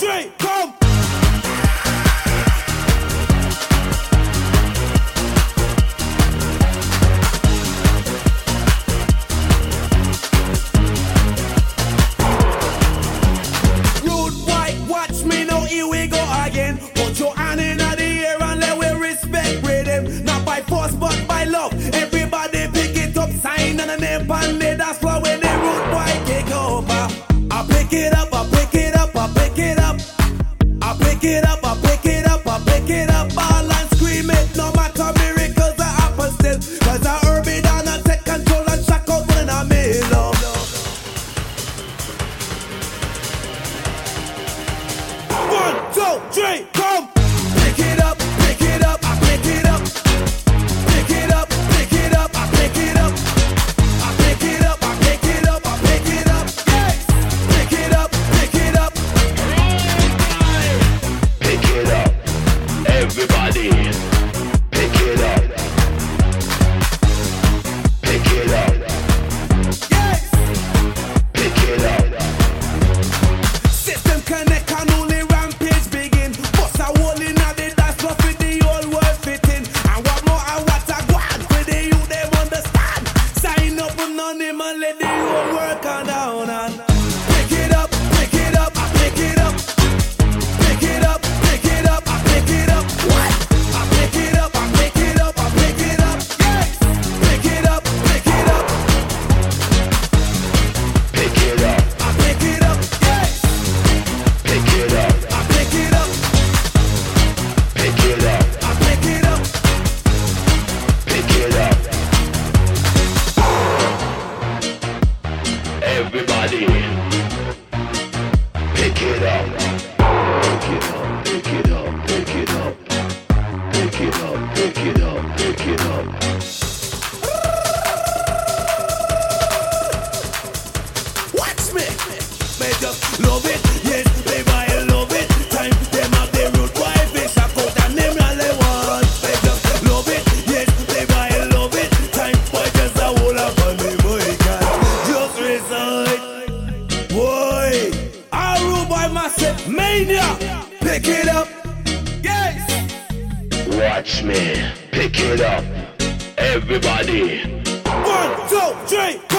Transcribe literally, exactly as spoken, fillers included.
three, come! Rude white, watch me now, here we go again. Put your hand in the air and let we respect rhythm. Not by force but by love. Everybody pick it up, sign and a name and that's why when the rude white take over. I pick it up, I pick it up, I pick it up. I pick it up, I pick it up, I pick it up. Ball and scream it, no matter miracles that happen still. Cause I herb it down and take control and shock out when I'm in love. One, two, three, come! Pick it up, pick it up, I pick it up. Pick it up, pick it up, I pick it up. I pick it up, I pick it up, I pick it up. Yes! Pick it up, pick it up. Pick it up, everybody. Pick it up. Pick it up. Yes! Pick it up. System connect and only rampage begin. Bust a hole in the dance floor for the whole world fitting. And what more and what I want for the youth them understand. Sign up and none him and let the whole work on down and pick it up, pick it up, I pick it up. Pick it up, pick it up, I pick it up. What? I pick it up, I pick it up, I pick it up. Yes! Pick it up, pick it up. Pick it up. I pick it up. Yes! Pick it up. I pick it up. Pick it up. I pick it up. Pick it up. Everybody. Pick it up. Pick it up. Pick it up. Pick it up. Pick it up. Pick it up. Pick it up. Watch me. May just love it. Yes, baby, I love it. Time them have the root wife. They shock out and them all they want. May just love it. Yes, baby, I love it. Time boy just a whole up on me, boy. God, just reside. Boy, I rule by myself. Mania. Pick it up. Yes. Watch me. Pick it up. Everybody. One, two, three.